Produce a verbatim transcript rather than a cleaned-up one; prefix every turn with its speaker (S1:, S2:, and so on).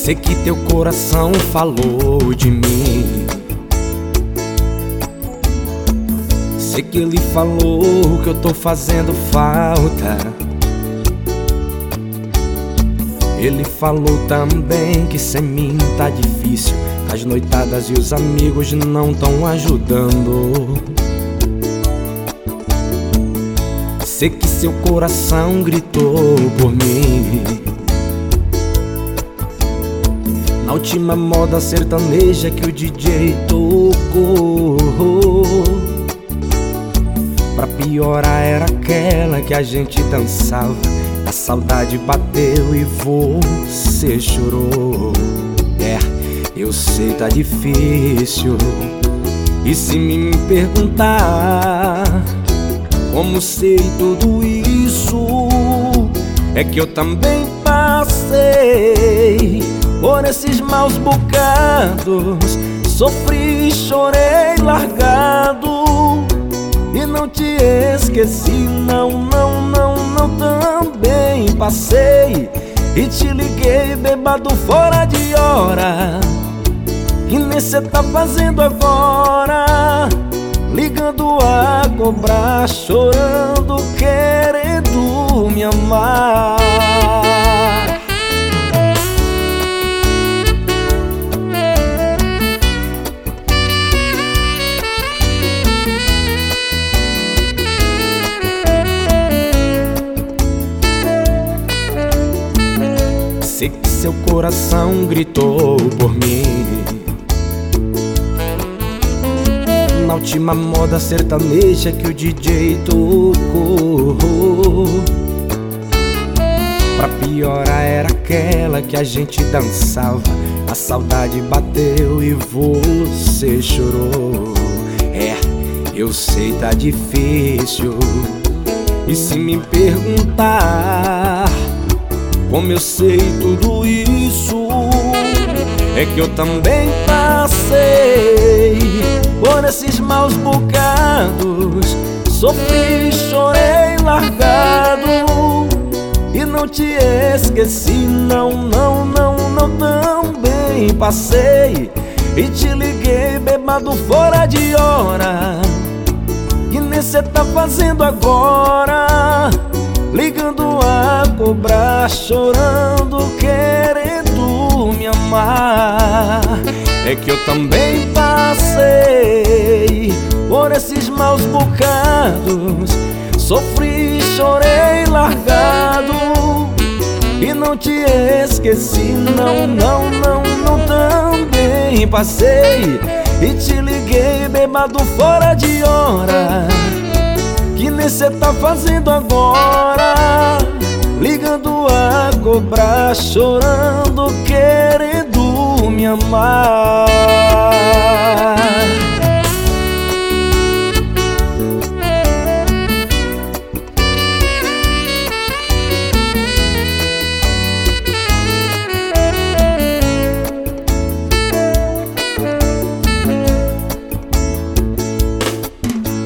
S1: Sei que teu coração falou de mim. Sei que ele falou que eu tô fazendo falta. Ele falou também que sem mim tá difícil. As noitadas e os amigos não tão ajudando. Sei que seu coração gritou por mim. Na última moda sertaneja que o D J tocou, pra piorar era aquela que a gente dançava. A saudade bateu e você chorou. É, eu sei tá difícil. E se me perguntar como sei tudo isso, é que eu também passei por esses maus bocados. Sofri, chorei largado e não te esqueci, não, não, não, não. Também passei e te liguei bêbado fora de hora. Que nem cê tá fazendo agora, ligando a cobrar, chorando, querendo me amar. Sei que seu coração gritou por mim. Na última moda sertaneja que o D J tocou, pra piorar era aquela que a gente dançava. A saudade bateu e você chorou. É, eu sei tá difícil. E se me perguntar como eu sei tudo isso, é que eu também passei por esses maus bocados. Sofri, chorei largado e não te esqueci, não, não, não, não. Também passei e te liguei bêbado fora de hora. Que nem cê tá fazendo agora, ligando a cobrar, chorando, querendo me amar. É que eu também passei por esses maus bocados. Sofri, chorei largado e não te esqueci, não, não, não, não. Também passei e te liguei bêbado fora de hora. Que nem cê tá fazendo agora, ligando a cobrar, chorando, querendo me amar.